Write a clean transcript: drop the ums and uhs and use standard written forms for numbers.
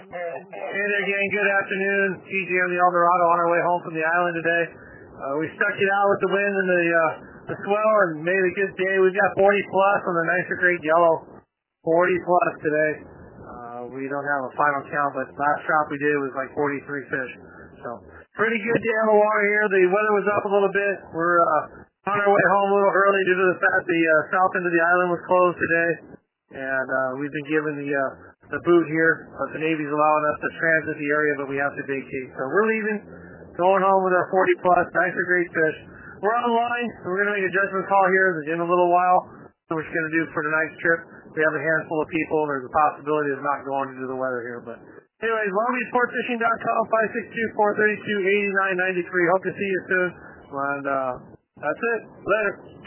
Hey there, gang. Good afternoon. TJ on the Eldorado on our way home from the island today. We stuck it out with the wind and the swell and made a good day. We've got 40 plus on the nicer great yellow. 40 plus today. We don't have a final count, but last drop we did was like 43 fish. So pretty good day on the water here. The weather was up a little bit. We're on our way home a little early due to the fact the south end of the island was closed today. And we've been given the boot here, but the Navy's allowing us to transit the area, but we have to vacate. So we're leaving, going home with our 40 plus, nicer great fish. We're online, so we're going to make a judgment call here in a little while. So what we're going to do for tonight's trip. We have a handful of people. There's a possibility of not going due to the weather here. But anyways, LongBeachSportsFishing.com, 562-432-8993. Hope to see you soon. And that's it. Later.